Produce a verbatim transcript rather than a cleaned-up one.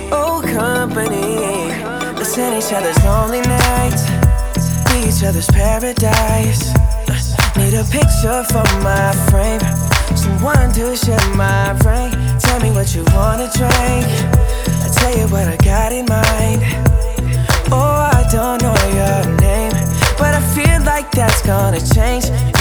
Oh, company. Let's end each other's lonely nights, be each other's paradise. Need a picture for my frame, someone to share my brain. Tell me what you wanna drink, I'll tell you what I got in mind. Oh, I don't know your name, but I feel like that's gonna change.